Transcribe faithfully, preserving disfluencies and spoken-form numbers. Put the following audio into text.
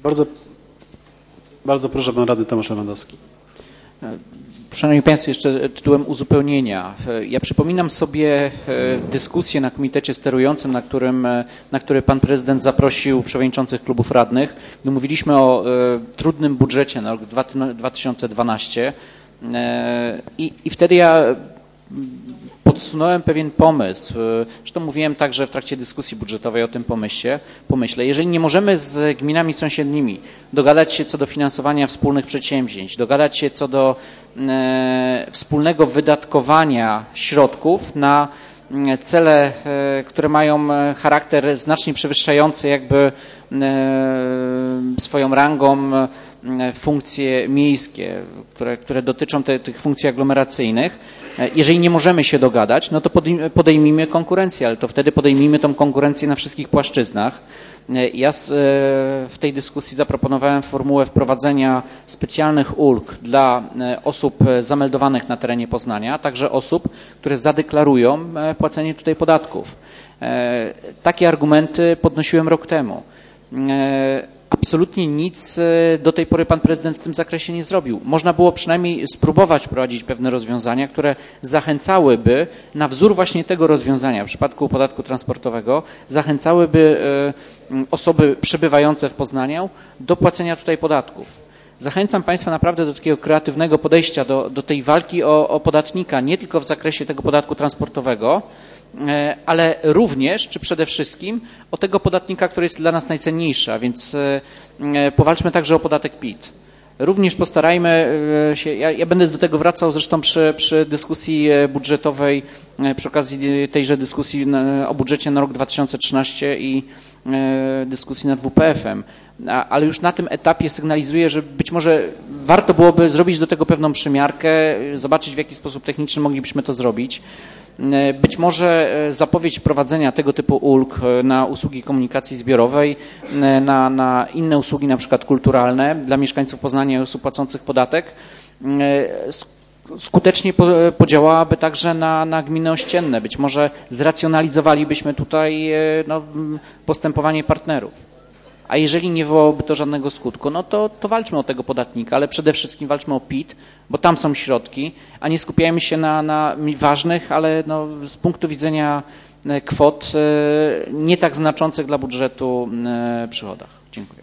Bardzo, bardzo proszę, pan radny Tomasz Lewandowski. Szanowni Państwo, jeszcze tytułem uzupełnienia. Ja przypominam sobie dyskusję na komitecie sterującym, na, którym, na który pan prezydent zaprosił przewodniczących klubów radnych, gdy mówiliśmy o trudnym budżecie na rok dwa tysiące dwunasty. I, i wtedy ja podsunąłem pewien pomysł. Zresztą mówiłem także w trakcie dyskusji budżetowej o tym pomyśle. pomyśle. Jeżeli nie możemy z gminami sąsiednimi dogadać się co do finansowania wspólnych przedsięwzięć, dogadać się co do e, wspólnego wydatkowania środków na cele, e, które mają charakter znacznie przewyższający jakby e, swoją rangą funkcje miejskie, które, które dotyczą te, tych funkcji aglomeracyjnych. Jeżeli nie możemy się dogadać, no to podejmijmy konkurencję, ale to wtedy podejmijmy tą konkurencję na wszystkich płaszczyznach. Ja w tej dyskusji zaproponowałem formułę wprowadzenia specjalnych ulg dla osób zameldowanych na terenie Poznania, a także osób, które zadeklarują płacenie tutaj podatków. Takie argumenty podnosiłem rok temu. Absolutnie nic do tej pory pan prezydent w tym zakresie nie zrobił. Można było przynajmniej spróbować wprowadzić pewne rozwiązania, które zachęcałyby, na wzór właśnie tego rozwiązania w przypadku podatku transportowego, zachęcałyby osoby przebywające w Poznaniu do płacenia tutaj podatków. Zachęcam Państwa naprawdę do takiego kreatywnego podejścia do, do tej walki o, o podatnika, nie tylko w zakresie tego podatku transportowego, ale również, czy przede wszystkim, o tego podatnika, który jest dla nas najcenniejszy, a więc powalczmy także o podatek P I T. Również postarajmy się, ja, ja będę do tego wracał zresztą przy, przy dyskusji budżetowej, przy okazji tejże dyskusji o budżecie na rok dwa tysiące trzynasty i dyskusji nad W P F-em, ale już na tym etapie sygnalizuję, że być może warto byłoby zrobić do tego pewną przymiarkę, zobaczyć w jaki sposób techniczny moglibyśmy to zrobić. Być może zapowiedź wprowadzenia tego typu ulg na usługi komunikacji zbiorowej, na, na inne usługi, na przykład kulturalne dla mieszkańców Poznania i osób płacących podatek, skutecznie podziałałaby także na, na gminy ościenne. Być może zracjonalizowalibyśmy tutaj no, postępowanie partnerów. A jeżeli nie wywołałoby to żadnego skutku, no to, to walczmy o tego podatnika, ale przede wszystkim walczmy o P I T, bo tam są środki, a nie skupiajmy się na, na ważnych, ale no, z punktu widzenia kwot nie tak znaczących dla budżetu przychodach. Dziękuję.